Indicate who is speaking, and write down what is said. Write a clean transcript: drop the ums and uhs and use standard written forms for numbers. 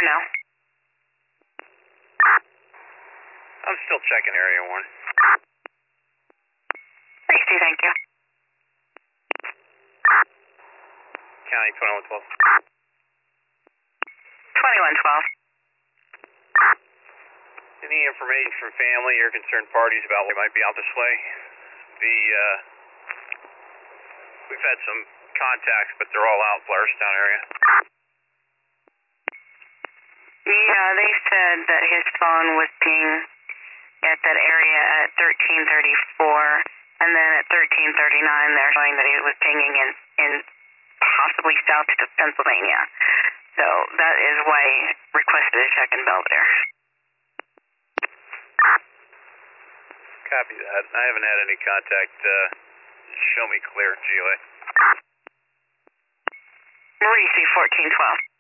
Speaker 1: now.
Speaker 2: I'm still checking area 1.
Speaker 1: Stacy, thank you.
Speaker 2: County 2112.
Speaker 1: 2112.
Speaker 2: Any information from family or concerned parties about what might be out this way? We've had some contacts, but they're all out in Blairstown area.
Speaker 1: Yeah, they said that his phone was pinging at that area at 1334, and then at 1339 they're showing that he was pinging in possibly south of Pennsylvania. So that is why he requested a check in Belvedere.
Speaker 2: Copy that. I haven't had any contact. Show me clear, GOA.
Speaker 1: Maurice, 1412.